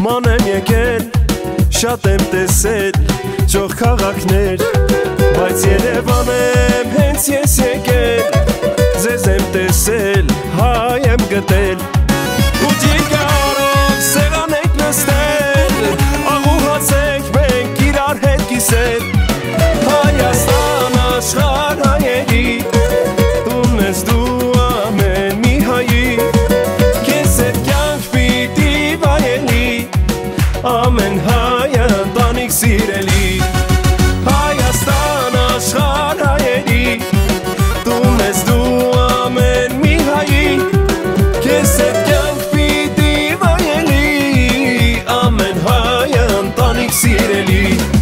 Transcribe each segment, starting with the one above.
Ման եմ եկել, շատ եմ տեսել ճոխ քաղաքներ, բայց Երևան եմ հենց ես եկել, ձեզ եմ տեսել, հայ եմ գտել, ու ջիգարով սեղան եք նստել, աղուհաց ենք մենք իրար հետ կիսել, Հայաստան աշխարհ հայերի, տունն ես դու ամեն մի հայի, քեզ հետ կյանք պիտի վայելի, ամեն հայ ընտանիք սիրելի, Հայաստան աշխարհ հայերի, տունն ես դու ամեն մի հայի, քեզ հետ կյանք պիտի վայելի, ամեն հայ ընտանիք սիրելի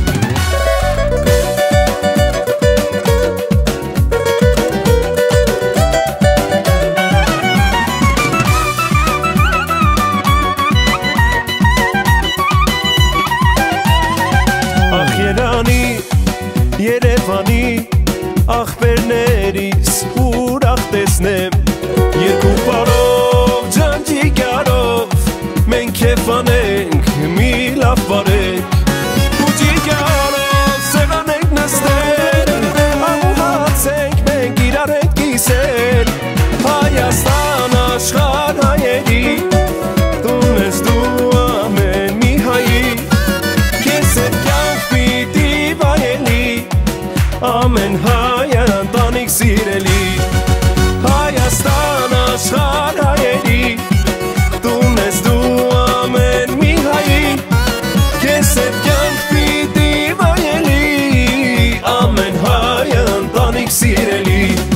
Երևանի աղբերներիս ուրախ տեսնեմ Երկու պարով ջանջիգարով մենք քեֆ անենք մի լավ բարենք Ու ջիգարով սեղան ենք նստել Աղուհաց ենք մենք իրար հետ կիսել Հայաստան աշխարհ հայերի Տուն ես դու ամեն մի հայի Քեզ հետ կյանք պիտի վայելի Ամեն հայ ընտանիք սիրելի Հայաստան աշխարհ հայերի Տուն ես դու ամեն մի հայի Քեզ հետ կյանք պիտի վայելի Ամեն հայ ընտանիք սիրելի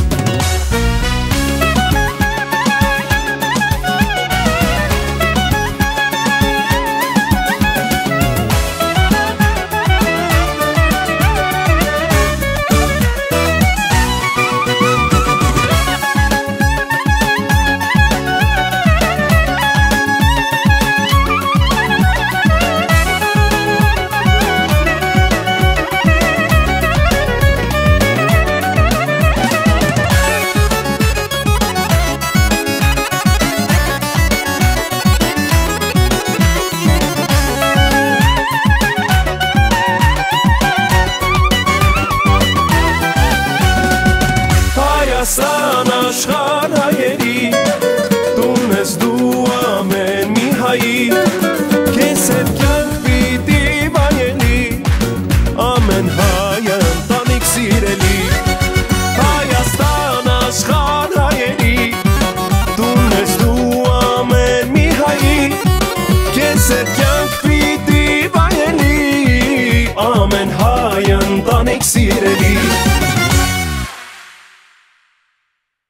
Հայաստան աշխարհ հայերի Տուն ես դու ամեն մի հայի Քեզ հետ կյանք պիտի վայելի Ամեն հայ ընտանիք սիրելի Հայաստան աշխարհ հայերի Տուն ես դու ամեն մի հայի Քեզ հետ կյանք պիտի վայելի Ամեն հայ ընտանիք սիրելի